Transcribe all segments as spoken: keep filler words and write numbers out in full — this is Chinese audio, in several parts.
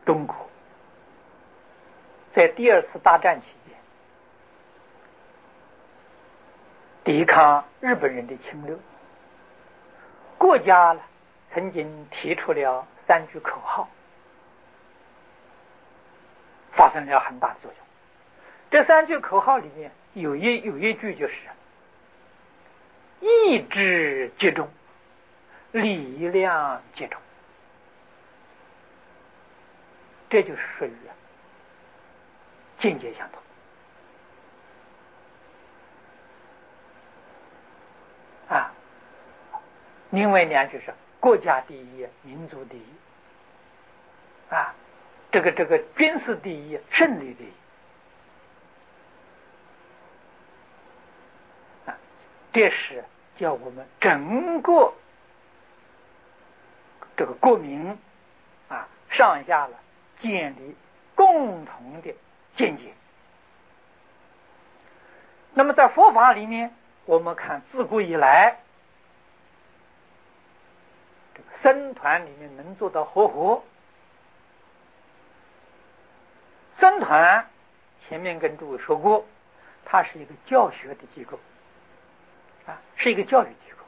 中国在第二次大战期间抵抗日本人的侵略，国家呢曾经提出了三句口号，发生了很大的作用。这三句口号里面有一有一句就是意志集中，力量集中，这就是属于境界相同啊。另外两句是国家第一，民族第一啊，这个这个军事第一，胜利第一啊，这是叫我们整个这个国民啊上下了建立共同的见解。那么在佛法里面，我们看自古以来这个僧团里面能做到和合。僧团前面跟诸位说过，它是一个教学的机构啊，是一个教育机构。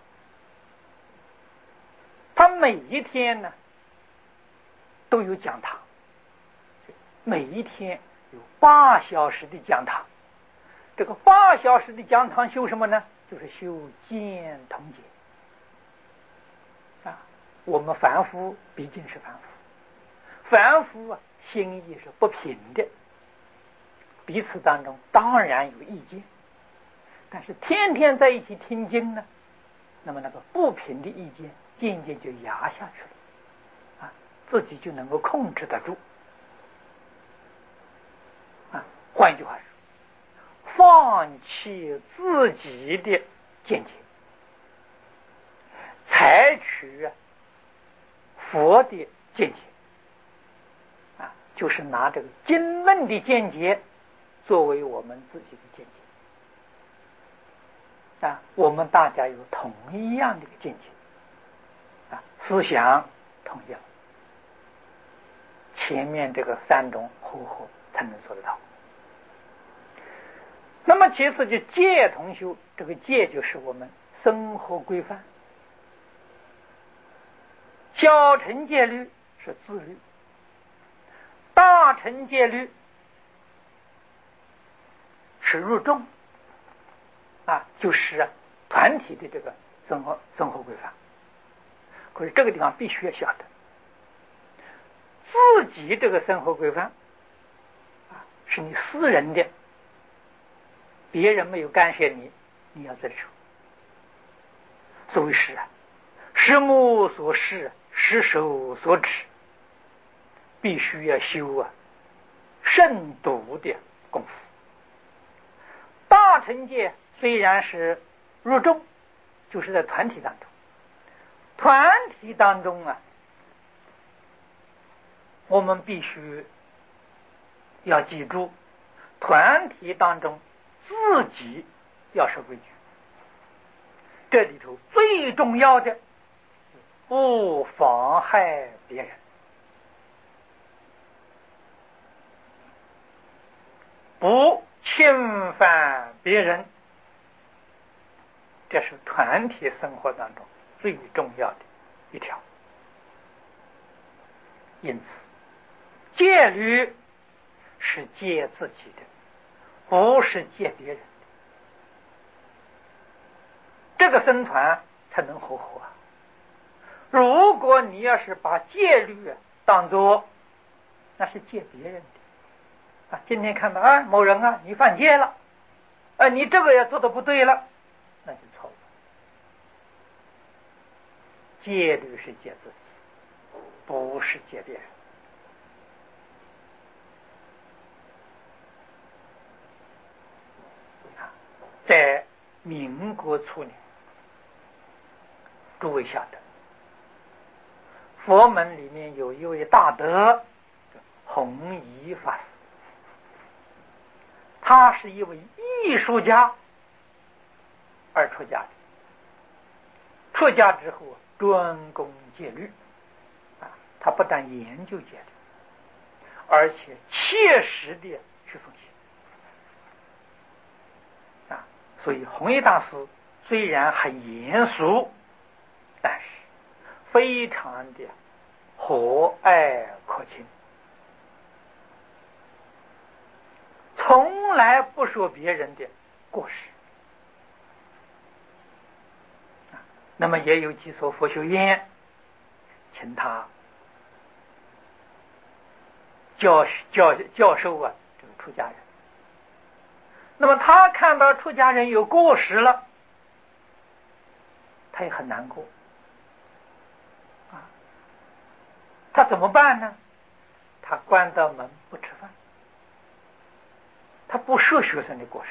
它每一天呢都有讲堂，每一天有八小时的讲堂。这个八小时的讲堂修什么呢？就是修见同解啊。我们凡夫毕竟是凡夫，凡夫啊心意是不平的，彼此当中当然有意见，但是天天在一起听经呢，那么那个不平的意见渐渐就压下去了啊，自己就能够控制得住啊。换一句话说，放弃自己的见解，采取佛的见解啊，就是拿这个经论的见解作为我们自己的见解啊。我们大家有同一样的一个见解啊，思想同样，前面这个三种和合才能做得到。那么其次就戒同修，这个戒就是我们生活规范。小乘戒律是自律，大乘戒律是入众啊，就是团体的这个生活生活规范。可是这个地方必须要晓得，自己这个生活规范啊是你私人的，别人没有干涉你，你要遵守。所谓是啊，实目所视，实手所指，必须要修啊慎独的功夫。大乘戒虽然是入众，就是在团体当中，团体当中啊，我们必须要记住，团体当中自己要守规矩，这里头最重要的不妨害别人，不侵犯别人，这是团体生活当中最重要的一条。因此戒律是戒自己的，不是戒别人的，这个僧团才能和合啊。如果你要是把戒律当作那是戒别人的啊，今天看到啊某人啊你犯戒了啊，你这个也做的不对了，那就错了。戒律是戒自己，不是戒别人。在民国初年，诸位晓得佛门里面有一位大德弘一法师，他是一位艺术家而出家的，出家之后专攻戒律啊，他不但研究戒律， 而且切实的去奉献啊。所以弘一大师虽然很严肃，但是非常的和蔼可亲，从来不说别人的过失。那么也有几所佛学院请他教教教授啊这个出家人，那么他看到出家人有过失了，他也很难过啊。他怎么办呢？他关到门不吃饭，他不说学生的过失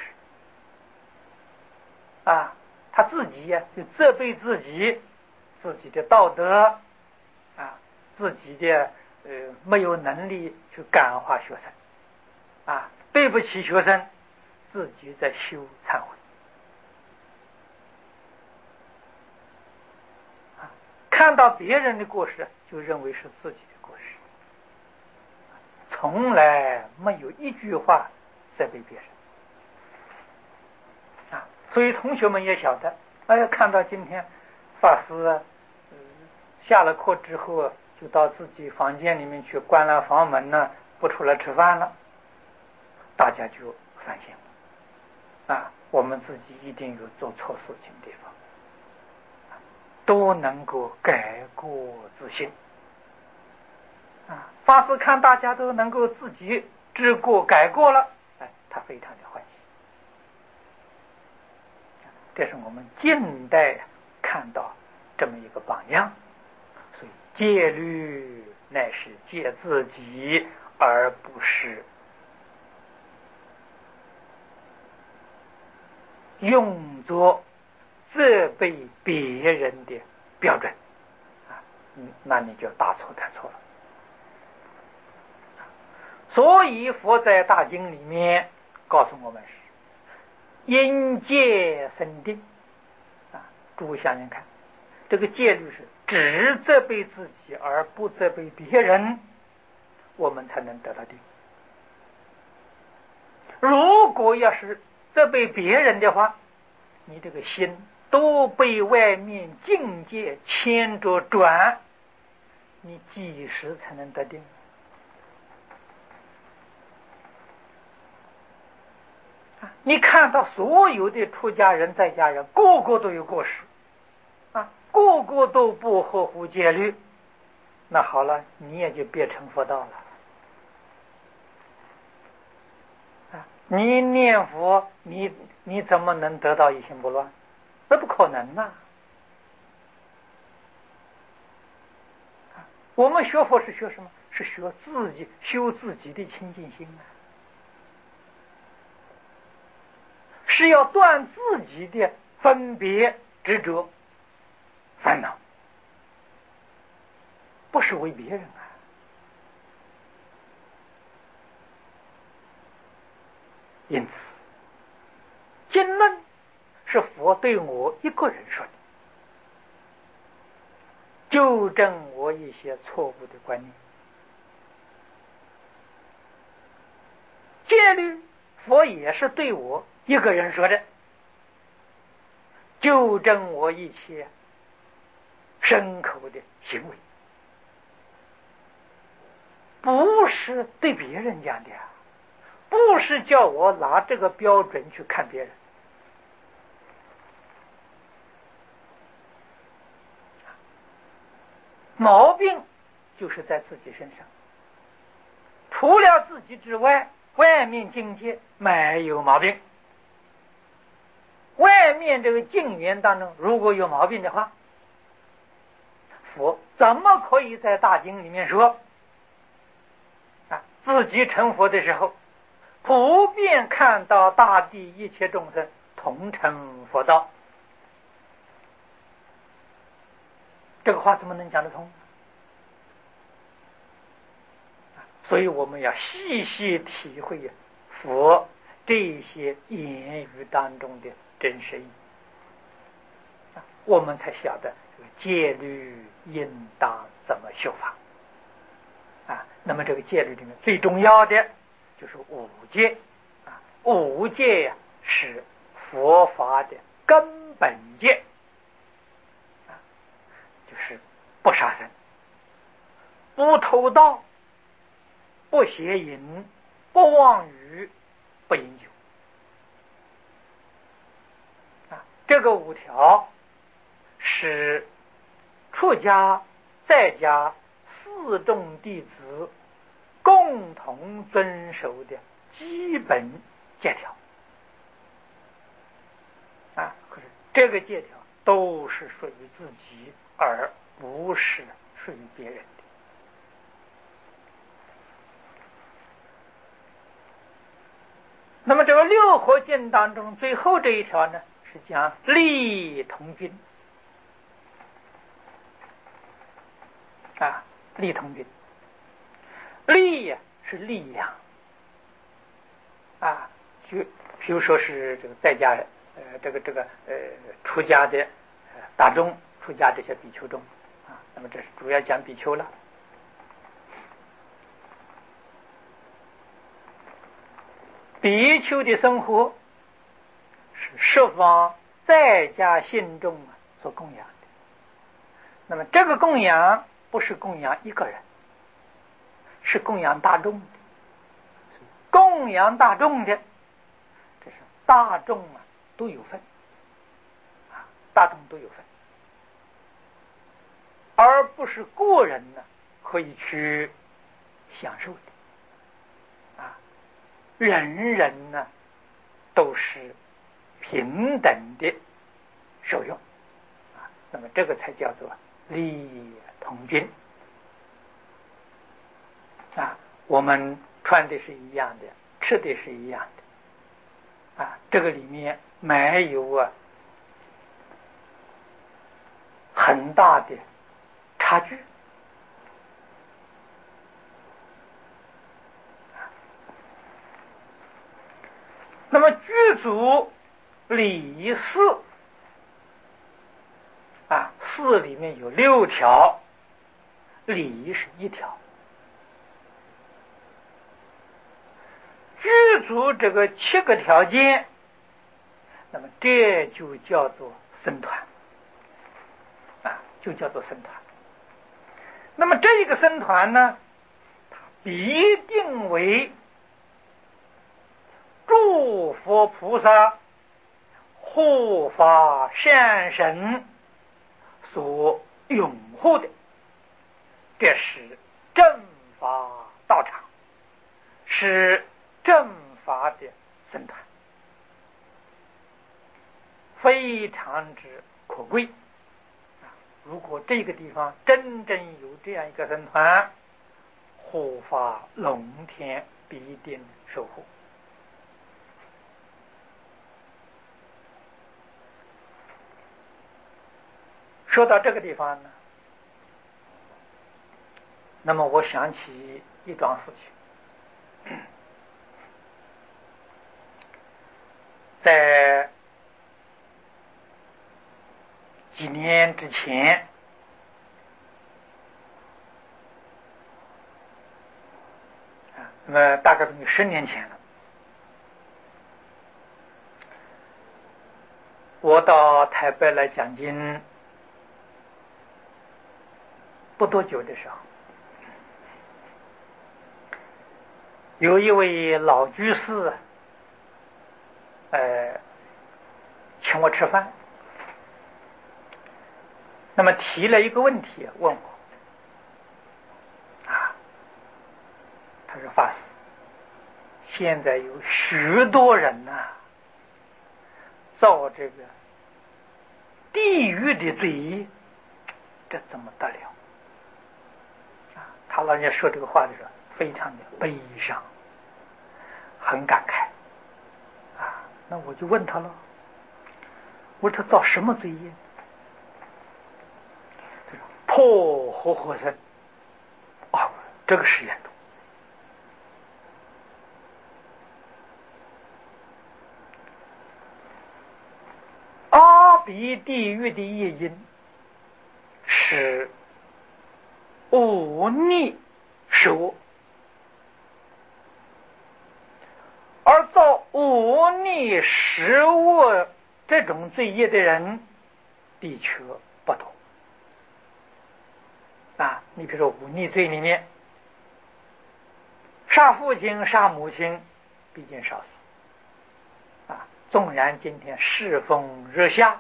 啊，他自己呀、啊、就责备自己，自己的道德啊，自己的呃没有能力去感化学生啊，对不起学生，自己在修忏悔啊，看到别人的过失就认为是自己的过失，从来没有一句话责备别人啊。所以同学们也晓得，哎呀，看到今天法师、呃、下了课之后就到自己房间里面去，关了房门呢，不出来吃饭了，大家就反省啊，我们自己一定有做错事情的地方，都能够改过自新啊。法师看大家都能够自己知过改过了，哎，他非常的欢喜。这是我们近代看到这么一个榜样。所以戒律乃是戒自己，而不是用作责备别人的标准啊，那你就大错特错了。所以佛在大经里面告诉我们是因戒生定啊。诸位想想看，这个戒律是只责备自己而不责备别人，我们才能得到定。如果要是责备别人的话，你这个心都被外面境界牵着转，你几时才能得定？你看到所有的出家人在家人个个都有过失啊，个个都不合乎戒律，那好了，你也就别成佛道了啊！你念佛，你你怎么能得到一心不乱？那不可能呐！我们学佛是学什么？是学自己修自己的清净心啊，是要断自己的分别执着烦恼，不是为别人啊。因此经论是佛对我一个人说的，纠正我一些错误的观念。戒律佛也是对我一个人说的，纠正我一切身口的行为，不是对别人讲的啊，不是叫我拿这个标准去看别人。毛病就是在自己身上，除了自己之外，外面境界没有毛病。外面这个境缘当中如果有毛病的话，佛怎么可以在大经里面说啊，自己成佛的时候普遍看到大地一切众生同成佛道？这个话怎么能讲得通？所以我们要细细体会佛这些言语当中的真实意，我们才晓得戒律应当怎么修法啊。 那么这个戒律里面最重要的就是五戒啊，五戒呀、啊、是佛法的根本戒啊，就是不杀生、不偷盗、不邪淫、不妄语、不饮酒啊，这个五条是出家在家四众弟子共同遵守的基本戒条啊，可是这个戒条都是属于自己，而不是属于别人的。那么这个六合敬当中最后这一条呢，是讲利同君啊，利同君，利呀是力量啊，就比如说是这个在家人，呃，这个这个呃出家的呃大众，出家这些比丘众啊，那么这是主要讲比丘了。比丘的生活是十方在家信众所供养的，那么这个供养不是供养一个人，是供养大众的，供养大众的，这是大众啊都有份啊，大众都有份，而不是个人呢可以去享受的啊，人人呢都是平等的受用啊，那么这个才叫做利同君啊，我们穿的是一样的，吃的是一样的啊，这个里面没有啊很大的差距。那么具足礼四啊，四里面有六条，礼是一条。具足这个七个条件，那么这就叫做僧团啊，就叫做僧团。那么这一个僧团呢，它必定为诸佛菩萨、护法善神所拥护的，这是正法道场，是正法的僧团，非常之可贵。如果这个地方真正有这样一个僧团，护法龙天必定守护。说到这个地方呢，那么我想起一桩事情，在几年之前，啊，那么大概有十年前了，我到台北来讲经，不多久的时候，有一位老居士，呃，请我吃饭，那么提了一个问题问我，啊，他说法师，现在有许多人呐、啊，造这个地狱的罪，这怎么得了？啊，他老人家说这个话的时候，非常的悲伤，很感慨，啊，那我就问他了，我说他造什么罪业？他说破活活生，啊，这个实验多。阿鼻地狱的业因是忤逆受， 逆食物这种罪业的人的确不多啊。你比如说忤逆罪里面，杀父亲杀母亲毕竟少数啊，纵然今天世风日下，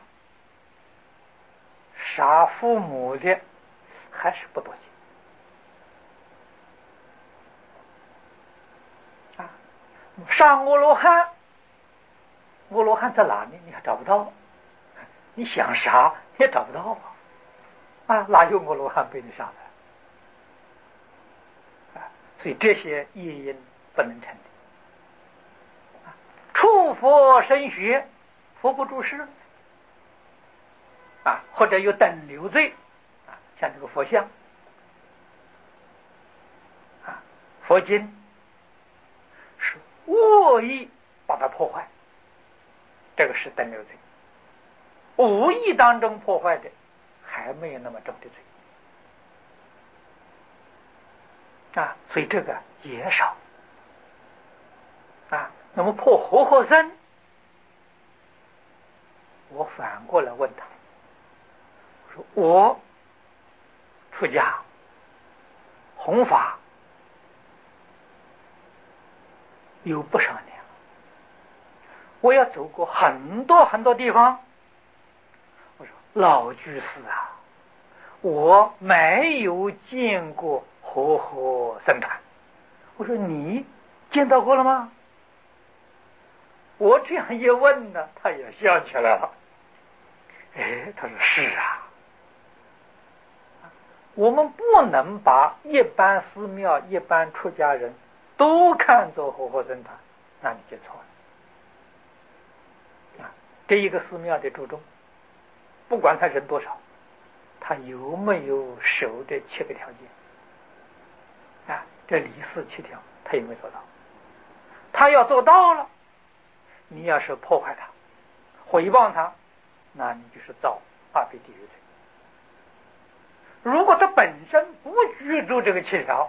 杀父母的还是不多见啊。杀阿罗汉，阿罗汉在哪里？你还找不到，你想杀也找不到啊！啊，哪有阿罗汉被你杀的？啊，所以这些业因不能成立。啊，触佛生学，佛不注释啊，或者有等流罪啊，像这个佛像啊，佛经是恶意把它破坏，这个是等流罪。无意当中破坏的还没有那么重的罪啊，所以这个也少啊。那么破活活僧，我反过来问他，说我出家弘法有不少年了，我要走过很多很多地方。我说老居士啊，我没有见过活活僧团。我说你见到过了吗？我这样一问呢，他也笑起来了。哎，他说是啊，我们不能把一般寺庙一般出家人都看作活活僧团，那你就错了啊。这一个寺庙的注重，不管他人多少，他有没有守这七个条件啊？这理事七条他有没有做到？他要做到了，你要是破坏他毁谤他，那你就是造二倍地狱罪。如果他本身不居住这个七条，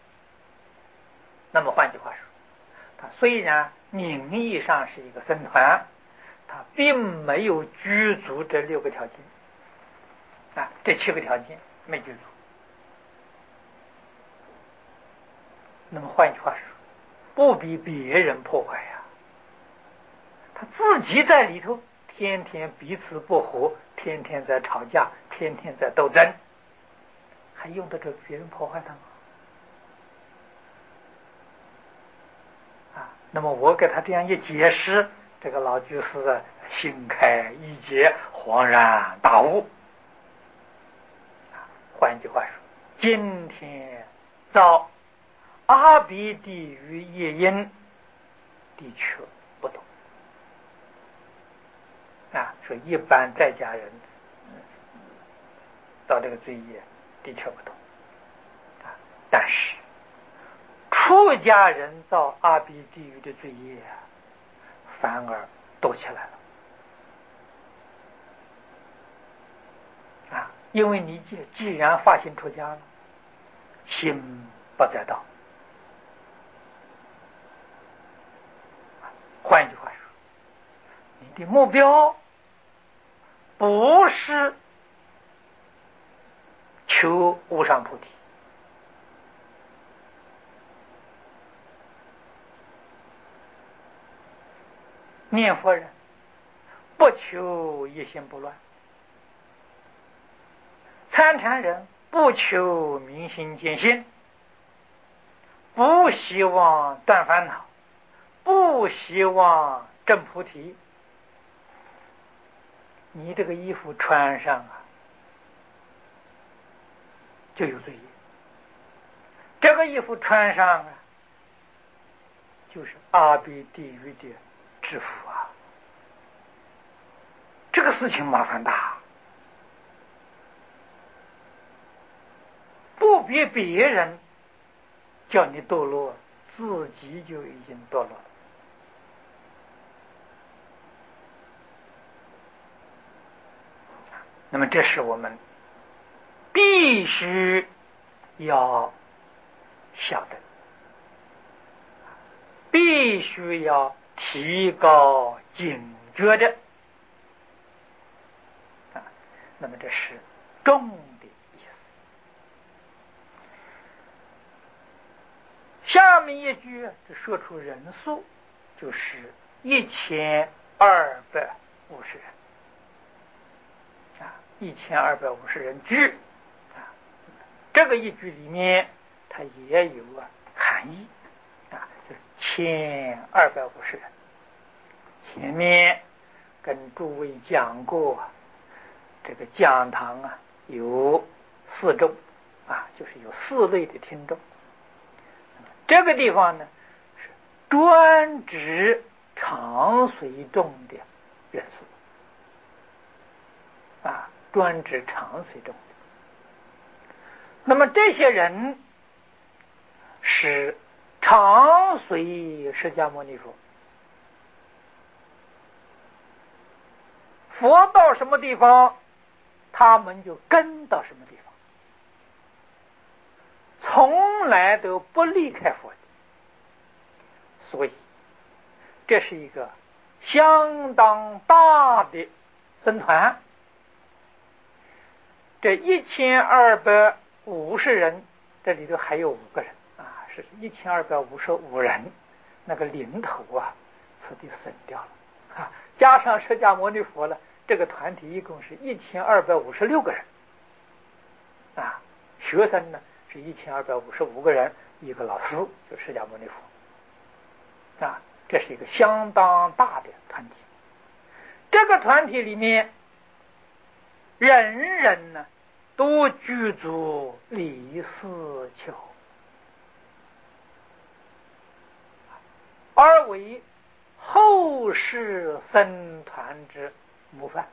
那么换句话说，他虽然名义上是一个僧团，他并没有居足这六个条件啊，这七个条件没居足。那么换句话说，不比别人破坏呀、啊，他自己在里头天天彼此不和，天天在吵架，天天在斗争，还用得着别人破坏他吗？啊，那么我给他这样一解释，这个老居士啊，心开意解，恍然大悟。换句话说，今天造阿鼻地狱业因的确不多啊，说一般在家人造这个罪业的确不多啊，但是出家人造阿鼻地狱的罪业啊，反而多起来了啊！因为你既既然发心出家了，心不在道。换句话说，你的目标不是求无上菩提，念佛人不求一心不乱，参禅人不求明心见性，不希望断烦恼，不希望证菩提。你这个衣服穿上啊，就有罪业。这个衣服穿上啊，就是阿鼻地狱的制服啊。这个事情麻烦大，不比别人叫你堕落，自己就已经堕落了。那么这是我们必须要晓得，必须要提高警觉的啊。那么这是重的意思。下面一句就说出人数，就是一千二百五十人啊，一千二百五十人聚啊。这个一句里面，它也有啊含义啊，就是千二百五十人。前面跟诸位讲过，这个讲堂啊有四众啊，就是有四类的听众。这个地方呢是专指常随众的人数啊，专指常随众的。那么这些人是常随释迦牟尼佛，佛到什么地方，他们就跟到什么地方，从来都不离开佛的。所以这是一个相当大的僧团。这一千二百五十人，这里头还有五个人啊，是一千二百五十五人。那个领头啊，此地省掉了啊，加上释迦牟尼佛了，这个团体一共是一千二百五十六个人啊。学生呢是一千二百五十五个人，一个老师就释迦牟尼佛啊，这是一个相当大的团体。这个团体里面，人人呢都具足离四气候，而为后世僧团之模范。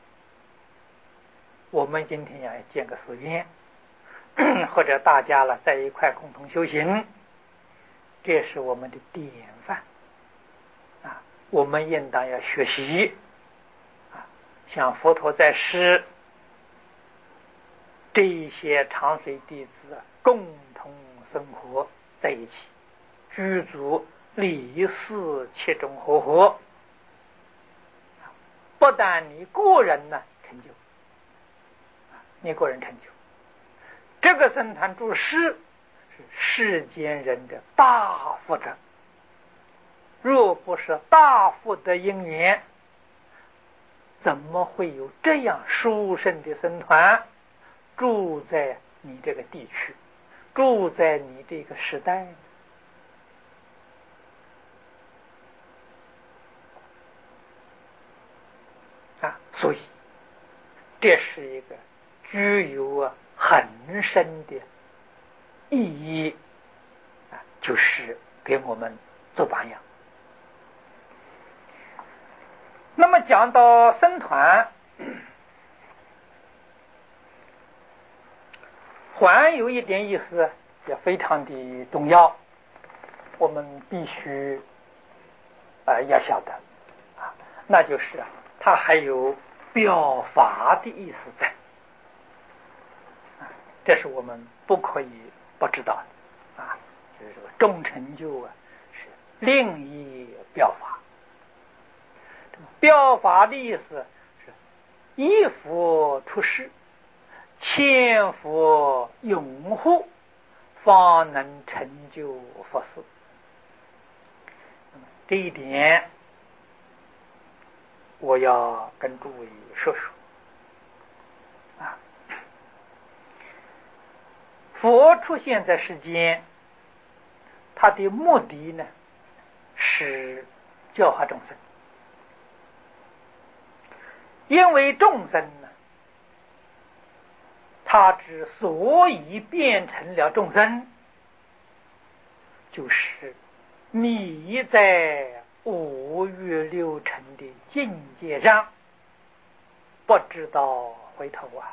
我们今天要建个寺院，或者大家了在一块共同修行，这是我们的典范啊！我们应当要学习啊，像佛陀在世，这一些常随弟子共同生活在一起，居足离四七种和合，不但你个人呢成就，你个人成就，这个僧团住世是世间人的大福德。若不是大福德因缘，怎么会有这样殊胜的僧团住在你这个地区，住在你这个时代呢？啊，所以这是一个具有啊很深的意义啊，就是给我们做榜样。那么讲到僧团，还有一点意思也非常的重要，我们必须呃要晓得啊，那就是它还有表法的意思在，这是我们不可以不知道的啊。就是这个众成就啊，是另一表法。表法的意思是一佛出世，千佛拥护，方能成就佛事。这一点我要跟诸位说说啊。佛出现在世间，他的目的呢是教化众生。因为众生呢，他之所以变成了众生，就是迷在五欲六尘的境界上，不知道回头啊。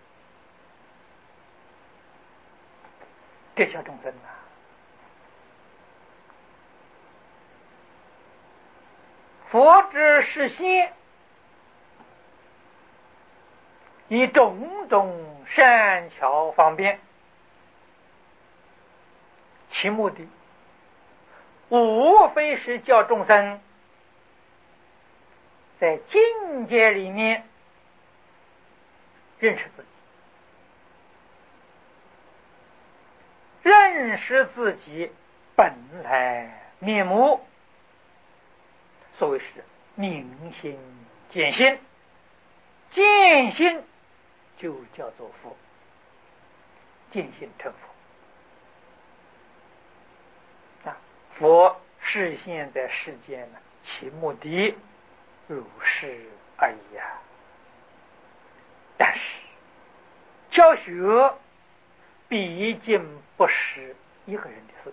这些众生啊，佛之示现，以种种善巧方便，其目的无非是叫众生在境界里面认识自己，认识自己本来面目，所谓是明心见性，见性就叫做佛，见性成佛。啊，佛示现在世间呢，其目的如是而已呀。但是教学毕竟不是一个人的事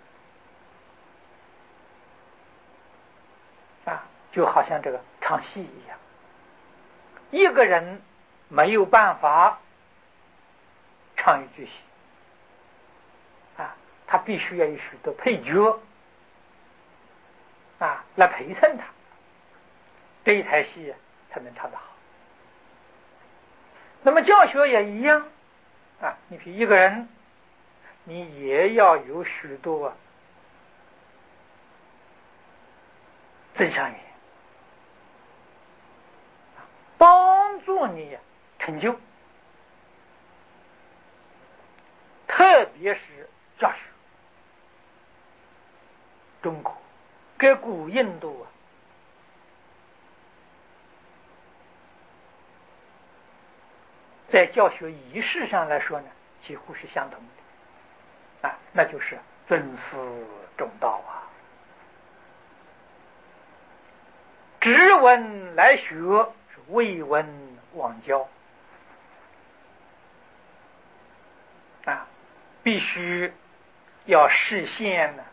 情啊，就好像这个唱戏一样，一个人没有办法唱一句戏啊，他必须要有许多配角啊来陪衬他，这一台戏才能唱得好。那么教学也一样啊，你比如一个人，你也要有许多啊增上缘，帮助你成就，特别是教学。中国跟古印度啊，在教学仪式上来说呢，几乎是相同的啊，那就是尊师重道啊，知闻来学，是未闻忘教啊，必须要实现呢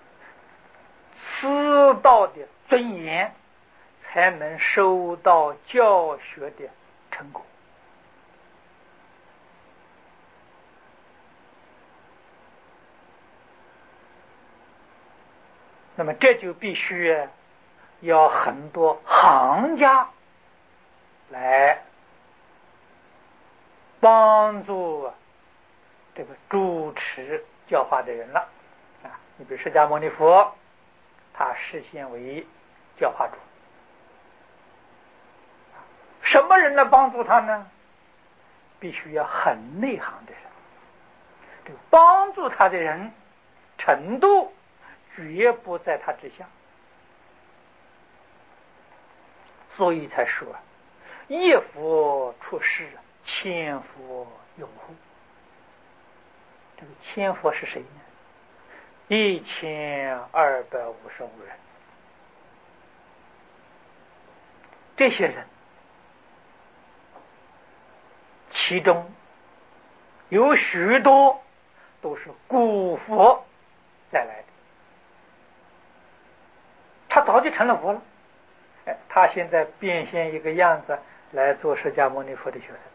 师道的尊严，才能收到教学的成果。那么这就必须要很多行家来帮助这个主持教化的人了啊！你比如释迦牟尼佛，他示现为教化主，什么人来帮助他呢？必须要很内行的人，这个帮助他的人程度绝不在他之下，所以才说一佛出世，千佛拥护。这个千佛是谁呢？一千二百五十五人，这些人其中有许多都是古佛带来的，他早就成了佛了，哎，他现在变现一个样子来做释迦牟尼佛的学生，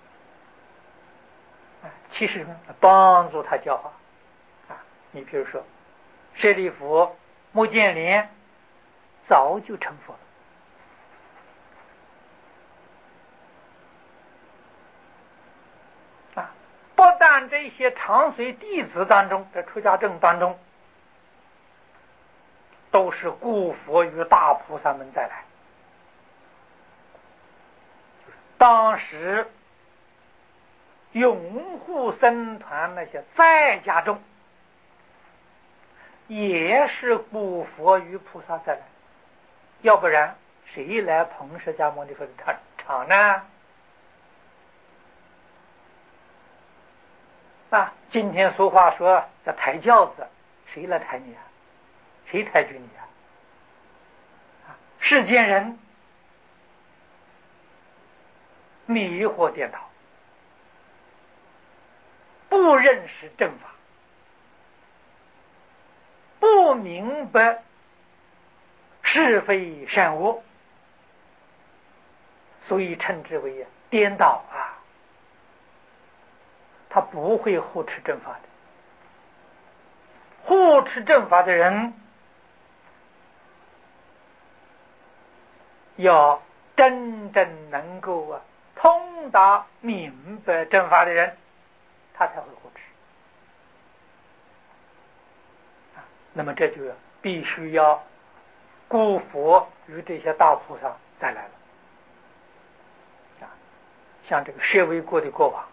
其实帮助他教化啊。你比如说舍利弗、目犍连早就成佛了啊！不但这些长随弟子当中，在出家众当中，都是故佛与大菩萨们再来。当时拥护僧团那些在家众，也是故佛与菩萨再来，要不然谁来捧释迦牟尼佛的场呢？啊，今天俗话说叫抬轿子，谁来抬你啊？谁抬举你啊？啊，世间人迷惑颠倒，不认识正法，不明白是非善恶，所以称之为颠倒啊。他不会护持正法的，护持正法的人要真正能够啊通达明白正法的人，他才会护持。那么这就必须要故佛与这些大菩萨再来了啊！像这个舍卫国的国王，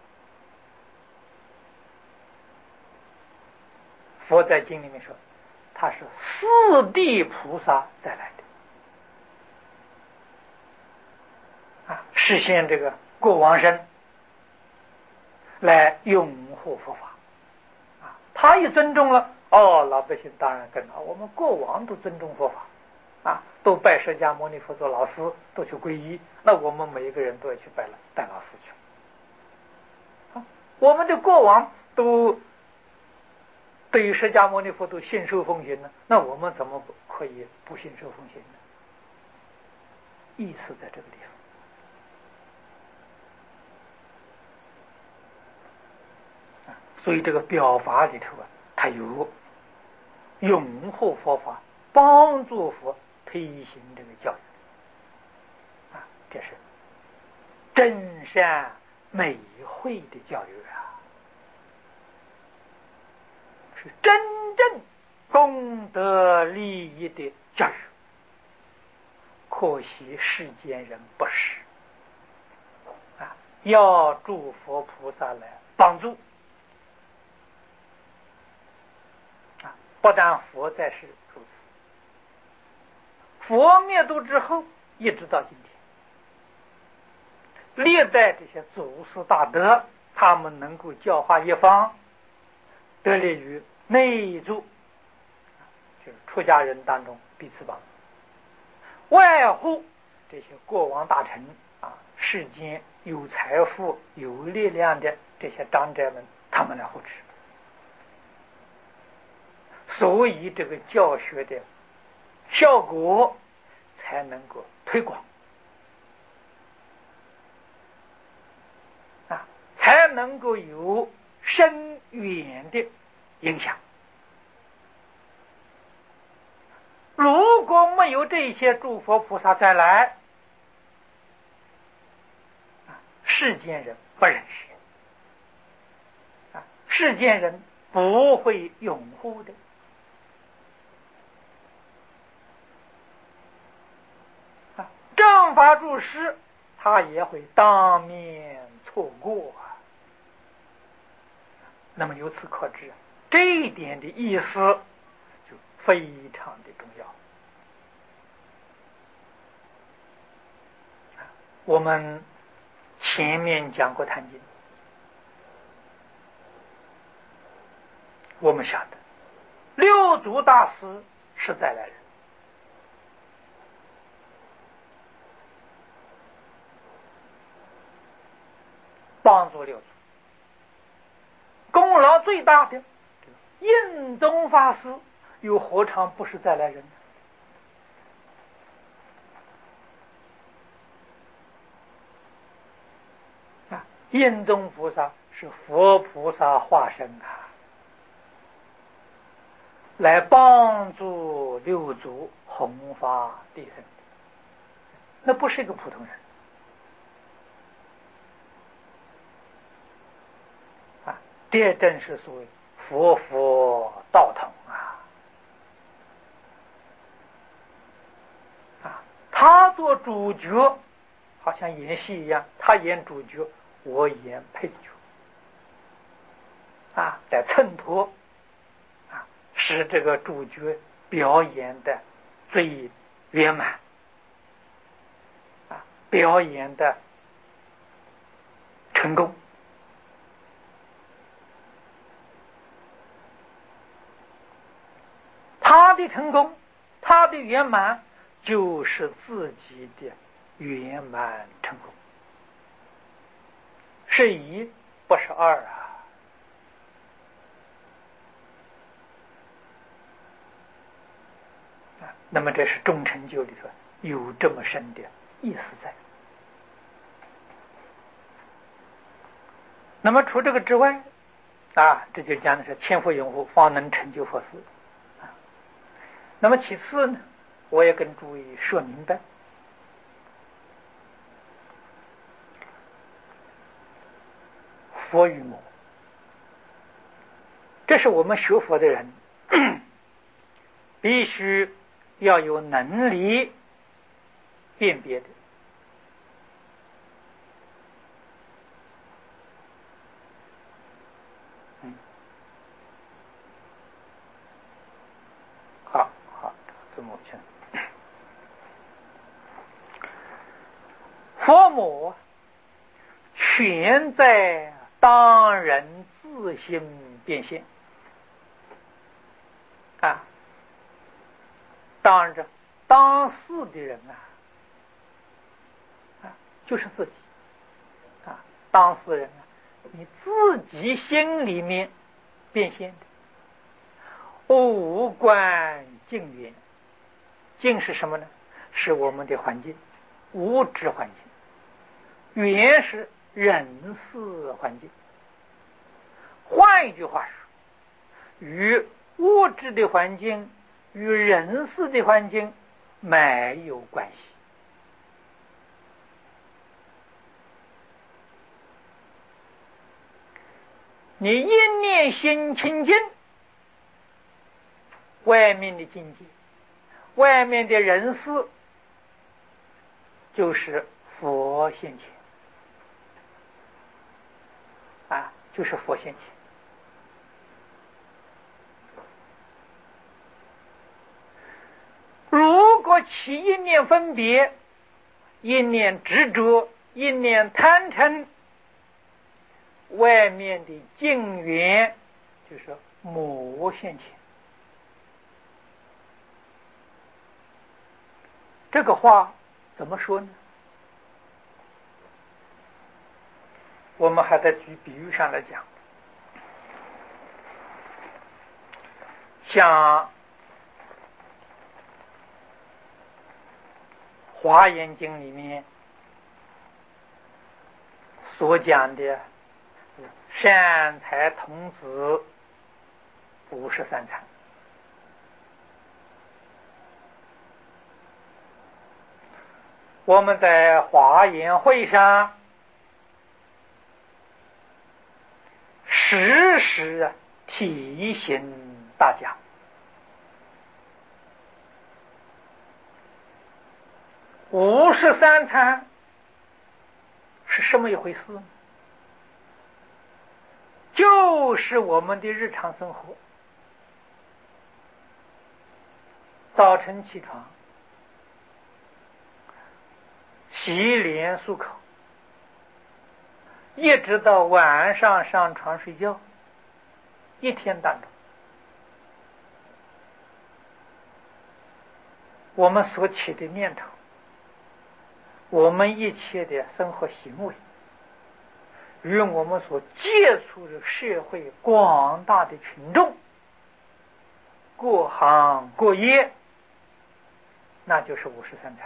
佛在经里面说，他是四地菩萨再来的啊，实现这个国王身，来拥护佛法啊。他一尊重了，哦，老百姓当然跟了。我们国王都尊重佛法啊，都拜释迦牟尼佛做老师，都去皈依，那我们每一个人都要去拜了拜老师去啊。我们的国王都对于释迦牟尼佛都信受奉行呢，那我们怎么可以不信受奉行呢？意思在这个地方啊。所以这个表法里头啊，它有拥护佛法、帮助佛推行这个教育啊，这是真善美慧的教育啊，是真正功德利益的教育。可惜世间人不识啊，要诸佛菩萨来帮助啊！不但佛在世如此，佛灭度之后，一直到今天，历代这些祖师大德，他们能够教化一方，得力于内助，就是出家人当中彼此帮助，外护这些国王大臣啊，世间有财富有力量的这些长者们，他们来护持，所以这个教学的效果才能够推广啊，才能够有深远的影响。如果没有这些诸佛菩萨再来，世间人不认识啊，世间人不会拥护的啊，正法住师他也会当面错过啊。那么由此可知，这一点的意思就非常的重要。我们前面讲过《坛经》，我们晓得六祖大师是再来人，帮助六祖，功劳最大的印宗法师又何尝不是再来人呢？啊，印宗菩萨是佛菩萨化身啊，来帮助六祖弘法利生，那不是一个普通人啊，这正是所谓佛佛道统啊！啊，他做主角，好像演戏一样，他演主角，我演配角啊，来衬托啊，使这个主角表演的最圆满啊，表演的成功。他的成功，他的圆满，就是自己的圆满成功，是一不是二啊！啊，那么这是中成就里头有这么深的意思在。那么除这个之外啊，这就讲的是千佛拥护，方能成就佛事。那么其次呢，我也跟诸位说明白，佛与魔，这是我们学佛的人必须要有能力辨别的。嗯，好好，字幕去。佛母全在当人自心变现啊！当着当事的人啊，啊，就是自己啊，当事人啊，你自己心里面变现的，无关境缘。境是什么呢？是我们的环境，物质环境。缘是人事环境。换一句话说，与物质的环境与人事的环境没有关系。你一念心清净，外面的境界，外面的人事就是佛现前啊，就是佛现前。如果起一念分别，一念执着，一念贪嗔，外面的境缘就是魔现前。这个话怎么说呢？我们还在举比喻上来讲，像《华严经》里面所讲的善财童子五十三参，我们在华严会上时时提醒大家，五十三参是什么一回事呢？就是我们的日常生活，早晨起床，洗脸漱口，一直到晚上上床睡觉，一天当中，我们所起的念头，我们一切的生活行为，与我们所接触的社会广大的群众，各行各业，那就是五十三参。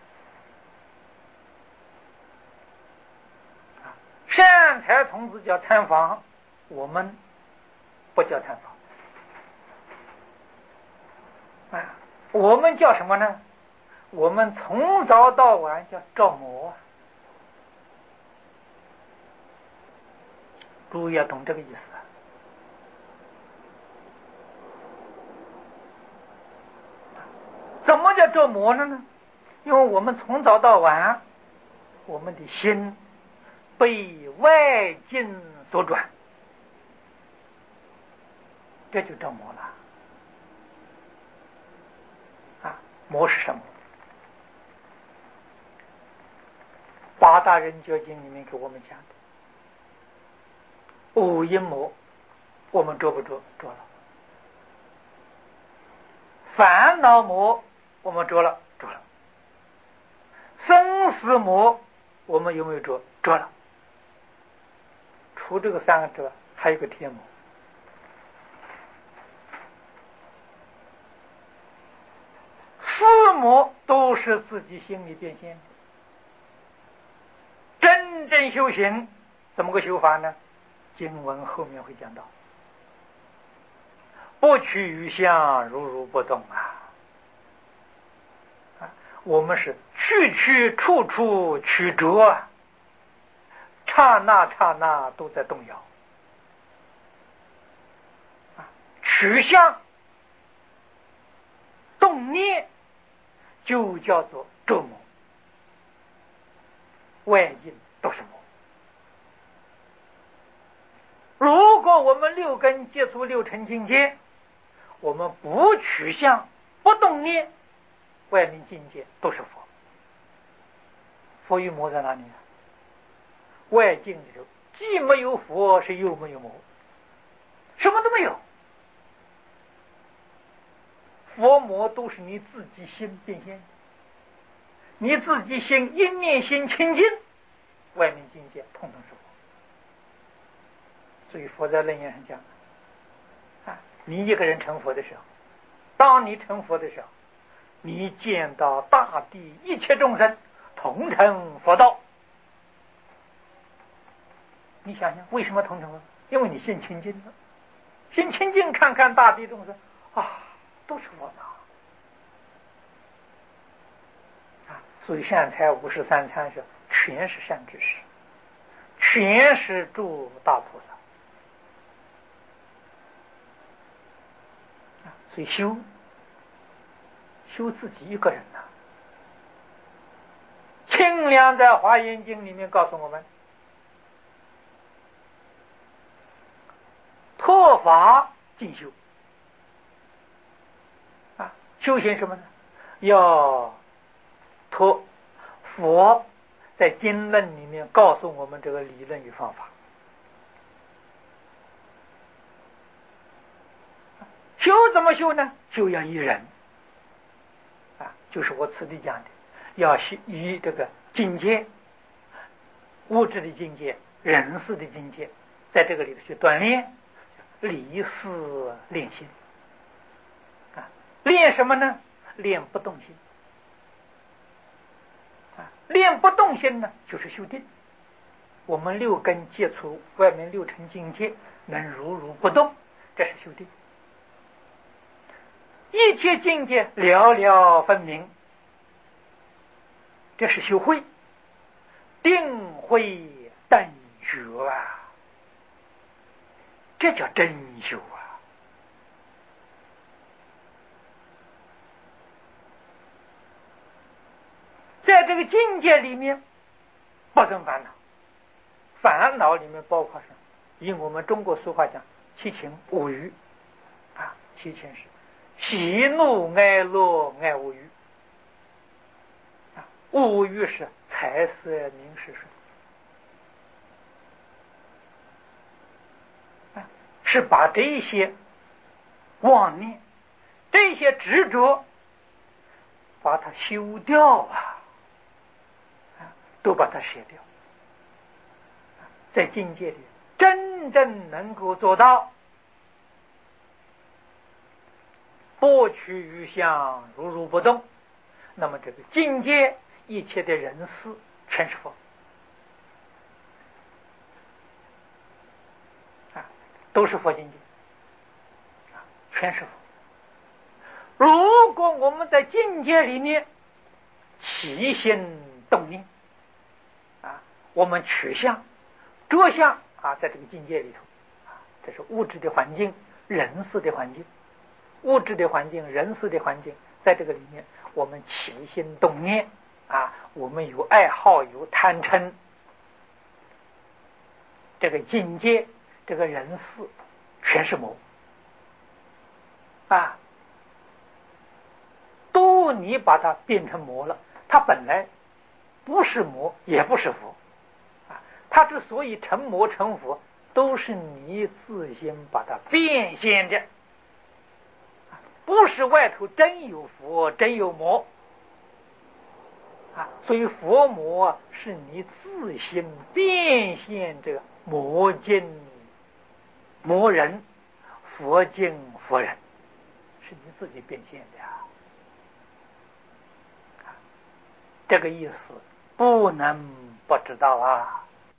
善财童子叫参访，我们不叫参访啊，我们叫什么呢？我们从早到晚叫照摩。注意要懂这个意思啊。怎么叫照摩呢？因为我们从早到晚，我们的心被外境所转，这就照摩了啊。摩是什么？八大人觉经里面给我们讲的五阴魔，我们着不着？着了。烦恼魔我们着了，着了。生死魔我们有没有着？着了。除这个三个之外，还有个天魔。四魔都是自己心里变现的。真正修行怎么个修法呢？经文后面会讲到，不取于相，如如不动啊！啊，我们是去去处处取着啊，刹那刹那都在动摇啊！取相动念就叫做折磨外境都是魔。如果我们六根接触六尘境界，我们不取相不动念，外面境界都是佛。佛与魔在哪里？外境里头既没有佛，是又没有魔，什么都没有。佛魔都是你自己心变现，你自己心一念心清净，外面境界统统是佛。所以佛在楞严上讲啊，你一个人成佛的时候，当你成佛的时候，你见到大地一切众生同成佛道。你想想为什么同成佛？因为你心清净了，心清净，看看大地众生啊，都是佛道啊。所以善财五十三参是全是善知识，全是诸大菩萨。所以修修自己一个人呐、啊。清凉在华严经里面告诉我们，脱法进修啊，修行什么呢？要脱佛在经论里面告诉我们这个理论与方法。修怎么修呢？修要依人啊，就是我此地讲的，要以这个境界，物质的境界、人事的境界，在这个里头去锻炼，离事练心啊。练什么呢？练不动心啊。练不动心呢，就是修定。我们六根接触外面六尘境界，能如如不动，这是修定。一切境界了了分明，这是修慧。定慧等觉啊，这叫真修啊。在这个境界里面不生烦恼，烦恼里面包括什么？以我们中国俗话讲，七情五欲啊，七情是喜怒哀乐爱恶欲啊，恶欲是财色名食睡啊，是把这些妄念、这些执着，把它修掉啊，啊，都把它舍掉。在境界里真正能够做到不取于相，如如不动，那么这个境界一切的人事全是佛啊，都是佛境界啊，全是佛。如果我们在境界里面起心动念啊，我们取相着相啊，在这个境界里头啊，这是物质的环境、人事的环境。物质的环境、人事的环境，在这个里面，我们起心动念啊，我们有爱好、有贪嗔，这个境界、这个人事，全是魔啊！都你把它变成魔了，它本来不是魔，也不是佛啊。它之所以成魔成佛，都是你自心把它变现的。不是外头真有佛真有魔啊，所以佛魔是你自心变现这个魔境魔人，佛境佛人，是你自己变现的啊。这个意思不能不知道啊。